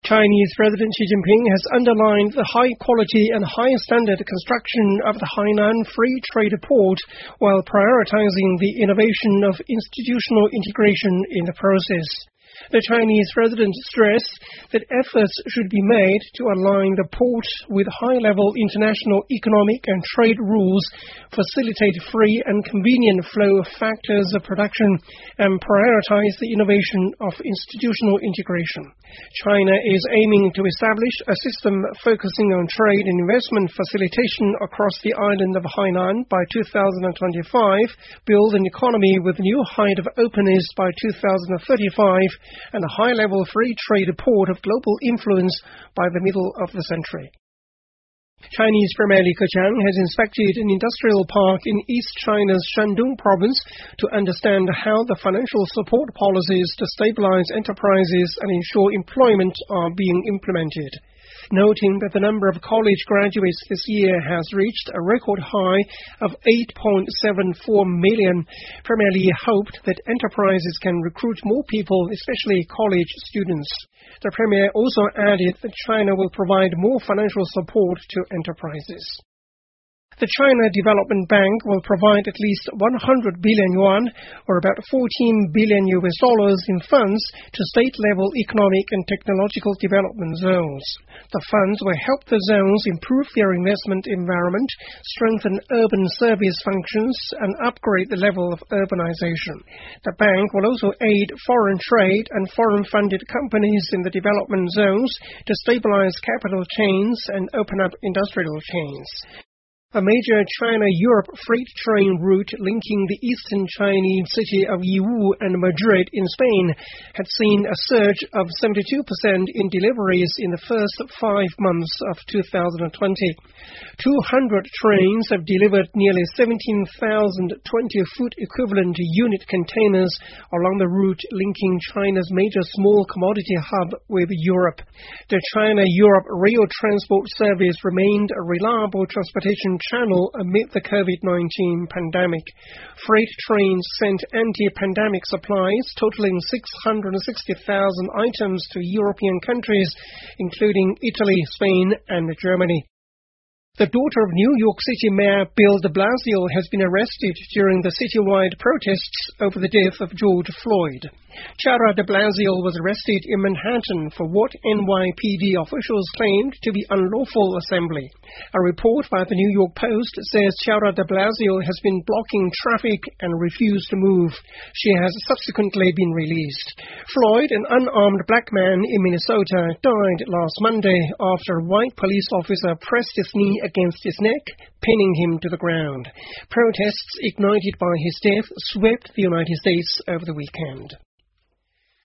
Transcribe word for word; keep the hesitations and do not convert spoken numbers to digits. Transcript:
Chinese President Xi Jinping has underlined the high quality and high standard construction of the Hainan Free Trade Port while prioritizing the innovation of institutional integration in the process. The Chinese president stressed that efforts should be made to align the port with high-level international economic and trade rules, facilitate free and convenient flow of factors of production, and prioritize the innovation of institutional integration. China is aiming to establish a system focusing on trade and investment facilitation across the island of Hainan by two thousand twenty-five, build an economy with new height of openness by two thousand thirty-five, and a high-level free trade port of global influence by the middle of the century. Chinese Premier Li Keqiang has inspected an industrial park in East China's Shandong province to understand how the financial support policies to stabilize enterprises and ensure employment are being implemented. Noting that the number of college graduates this year has reached a record high of eight point seven four million, Premier Li hoped that enterprises can recruit more people, especially college students. The Premier also added that China will provide more financial support to enterprises. The China Development Bank will provide at least one hundred billion yuan, or about fourteen billion U S dollars in funds to state-level economic and technological development zones. The funds will help the zones improve their investment environment, strengthen urban service functions, and upgrade the level of urbanization. The bank will also aid foreign trade and foreign-funded companies in the development zones to stabilize capital chains and open up industrial chains. A major China-Europe freight train route linking the eastern Chinese city of Yiwu and Madrid in Spain had seen a surge of seventy-two percent in deliveries in the first five months of two thousand twenty. two hundred trains have delivered nearly seventeen thousand twenty-foot equivalent unit containers along the route linking China's major small commodity hub with Europe. The China-Europe rail transport service remained a reliable transportation channel amid the COVID nineteen pandemic. Freight trains sent anti-pandemic supplies totaling six hundred sixty thousand items to European countries, including Italy, Spain, and Germany. The daughter of New York City Mayor Bill de Blasio has been arrested during the citywide protests over the death of George Floyd. Chiara de Blasio was arrested in Manhattan for what N Y P D officials claimed to be unlawful assembly. A report by the New York Post says Chiara de Blasio has been blocking traffic and refused to move. She has subsequently been released. Floyd, an unarmed black man in Minnesota, died last Monday after a white police officer pressed his knee against his neck, pinning him to the ground. Protests ignited by his death swept the United States over the weekend.